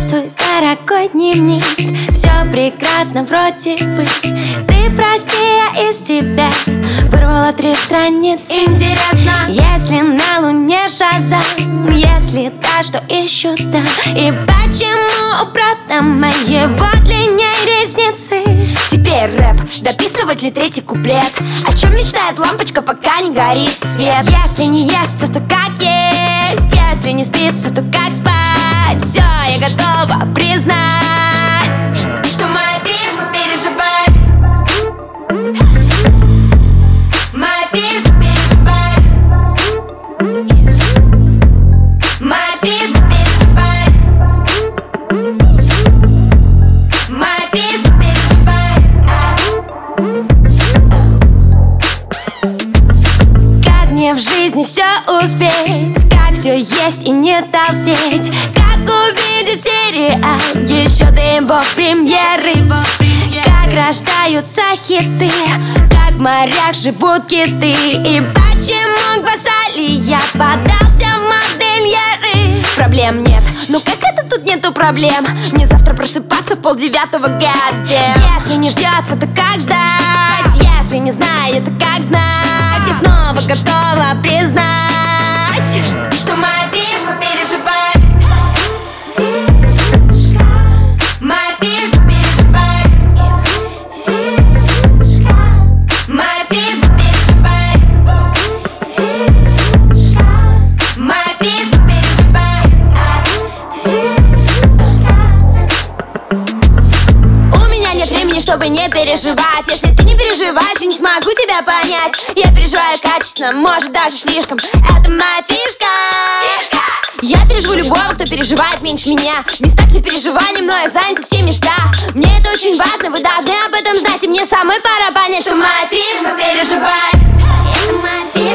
Здравствуй, дорогой дневник. Все прекрасно вроде бы. Ты прости, я из тебя вырвала 3 страницы. Интересно, если на луне Шазам, если та, что ищу там, и почему у брата моего длиннее ресницы? Теперь рэп, дописывать ли 3-й куплет? О чем мечтает лампочка, пока не горит свет? Если не естся, то как есть. Если не спится, то как спать. Все, я готова признать, что моя фишка переживать. Моя фишка переживать. Моя фишка переживать. Моя фишка переживать. Как мне в жизни все успеть, как все есть и не толстеть, как увидеть сериал еще до его премьеры, как рождаются хиты, как в морях живут киты, и почему к Басалия подался в модельеры. Проблем нет, ну как это тут нету проблем? Мне завтра просыпаться в 8:30, гаддем. Если не ждется, то как ждать? Если не знаю, то как знать? И снова готова признать, что моя фишка переживать. Моя фишка переживать. Моя фишка переживать. Моя фишка переживать. У меня нет времени, чтобы не переживать. Если ты не переживаешь, я не смогу тебя понять. Я переживаю качественно, может даже слишком. Это моя фишка. Я переживу любого, кто переживает меньше меня. В местах для переживаний мною заняты все места. Мне это очень важно, вы должны об этом знать. И мне самой пора понять, что моя фишка переживать. Это моя фишка.